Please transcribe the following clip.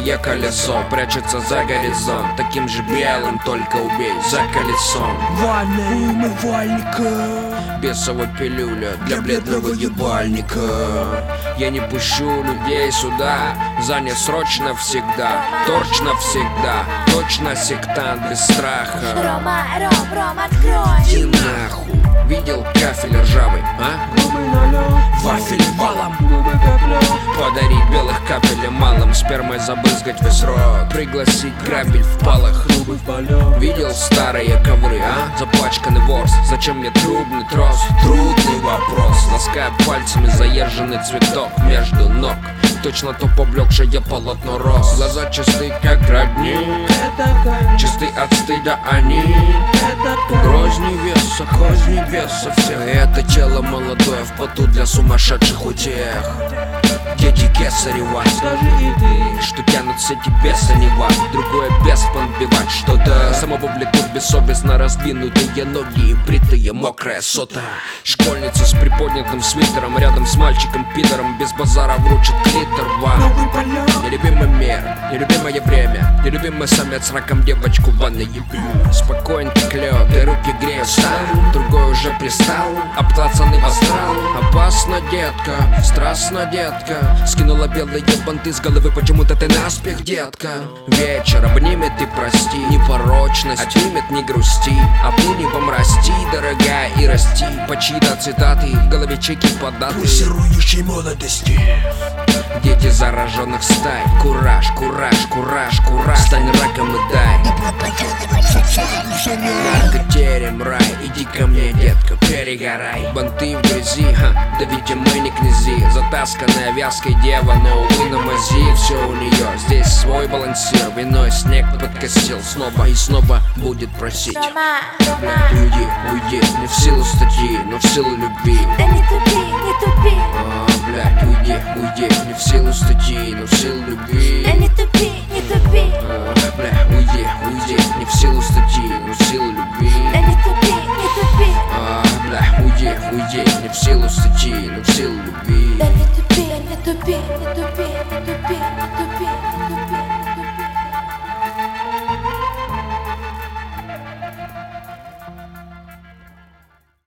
белое колесо прячется за горизонт, таким же белым, только убей за колесом. Ванная умывальника, Бесовая пилюля для бледного ебальника. Я не пущу людей сюда, занят срочно всегда, точно всегда, точно сектант без страха. Ром, открой. Иди нахуй, видел кафель ржавый, а? вафель валом, Подарить белых капель малым, спермой забрызгать весь рот, пригласить грабель в палах. Видел старые ковры, а? Запачканный ворс, зачем мне трубный трос? Трудный вопрос, лаская пальцами заезженный цветок между ног. Точно то поблекшее полотно роз. Глаза чисты, как родник, чисты от стыда они. Грозь невеса, кость небеса. Все это тело молодое в поту для сумасшедших утех. Дети кесарева, скажи и ты, что тянут сети беса не вас. Другое без подбивать что-то. Самого влекут бессовестно раздвинутые ноги и бритые мокрая сота. Школьница с приподнятым свитером рядом с мальчиком-пидором без базара вручит клитор вам. Нелюбимый мир, нелюбимое время, нелюбимый самец с раком девочку в ванной ебет. Спокойненько клёт, и руки греют стал, другой уже пристал, обклацанный в астрал. Опасно, детка, страстно, детка. Скинула белые банты с головы, почему-то ты наспех, детка. Вечер обнимет и прости, непорочность отнимет, не грусти, а ты не помрасти, дорогая, и расти. По чьи-то цитаты, в голове чеки податы пульсирующей молодости. Дети зараженных стай, кураж, кураж, кураж, кураж. Стань раком и дай наркотерем рай. Иди ко мне, детка, перегорай. Банты в грязи, да ведь мы не князи. Затасканная вязкой дева, но увы на мази. Все у нее, здесь свой балансир. Виной снег подкосил, снова и снова будет просить. Блядь, уйди, уйди, не в силу статьи, но в силу любви. Да не тупи, не тупи. Блядь, уйди, уйди, не в силу статьи, но в силу любви. Да не тупи, не тупи. Бля, уйди, уйди, не в силу статьи, но в силу любви. Да не тупи, не тупи. Бля, уйди, уйди, не в силу статьи, но в силу любви. Да не тупи, не тупи, не тупи, не тупи.